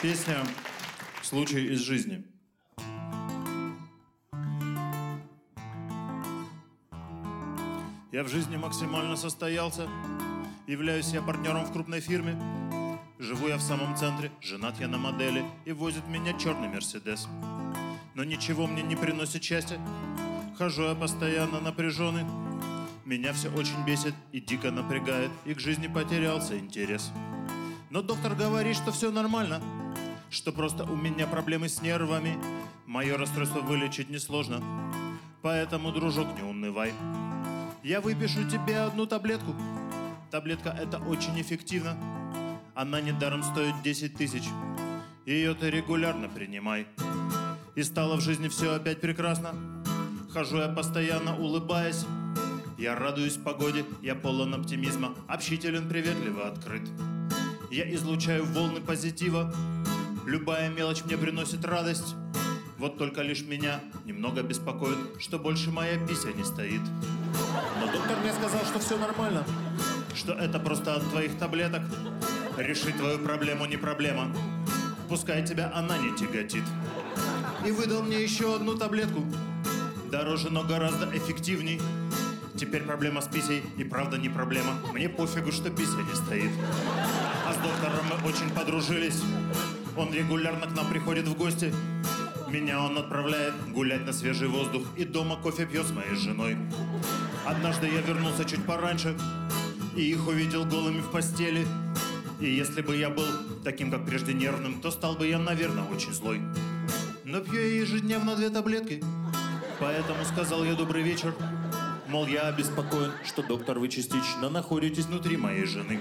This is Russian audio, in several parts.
Песня «Случай из жизни». Я в жизни максимально состоялся. Являюсь я партнером в крупной фирме. Живу я в самом центре, женат я на модели. И возит меня черный Мерседес. Но ничего мне не приносит счастья. Хожу я постоянно напряженный. Меня все очень бесит и дико напрягает. И к жизни потерялся интерес. Но доктор говорит, что все нормально, что просто у меня проблемы с нервами. Мое расстройство вылечить несложно. Поэтому, дружок, не унывай. Я выпишу тебе одну таблетку. Таблетка эта очень эффективна. Она недаром стоит 10 тысяч. Ее ты регулярно принимай. И стало в жизни все опять прекрасно. Хожу я постоянно улыбаясь. Я радуюсь погоде, я полон оптимизма. Общителен, приветливо, открыт. Я излучаю волны позитива. Любая мелочь мне приносит радость. Вот только лишь меня немного беспокоит, что больше моя пися не стоит. Но доктор мне сказал, что все нормально, что это просто от твоих таблеток. Решить твою проблему не проблема. Пускай тебя она не тяготит. И выдал мне еще одну таблетку. Дороже, но гораздо эффективней. Теперь проблема с писей и правда не проблема. Мне пофигу, что пися не стоит. А с доктором мы очень подружились. Он регулярно к нам приходит в гости. Меня он отправляет гулять на свежий воздух. И дома кофе пьет с моей женой. Однажды я вернулся чуть пораньше и их увидел голыми в постели. И если бы я был таким, как прежде, нервным, то стал бы я, наверное, очень злой. Но пью я ежедневно 2 таблетки. Поэтому сказал я добрый вечер. Мол, я обеспокоен, что, доктор, вы частично находитесь внутри моей жены.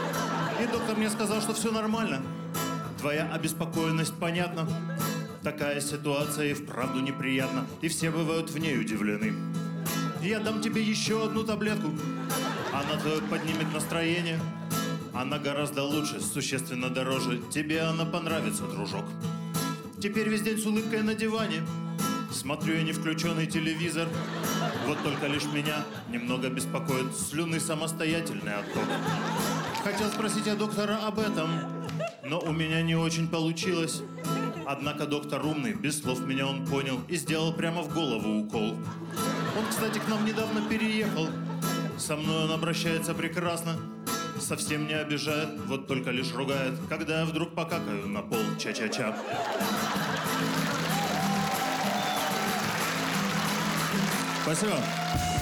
И доктор мне сказал, что все нормально. Твоя обеспокоенность понятна. Такая ситуация и вправду неприятна. И все бывают в ней удивлены. Я дам тебе еще одну таблетку. Она твое поднимет настроение. Она гораздо лучше, существенно дороже. Тебе она понравится, дружок. Теперь весь день с улыбкой на диване. Смотрю я не включенный телевизор. Вот только лишь меня немного беспокоит слюны самостоятельный отток. Хотел спросить я доктора об этом, но у меня не очень получилось. Однако доктор умный, без слов меня он понял и сделал прямо в голову укол. Он, кстати, к нам недавно переехал. Со мной он обращается прекрасно. Совсем не обижает, вот только лишь ругает, когда я вдруг покакаю на пол. Ча-ча-ча. Спасибо.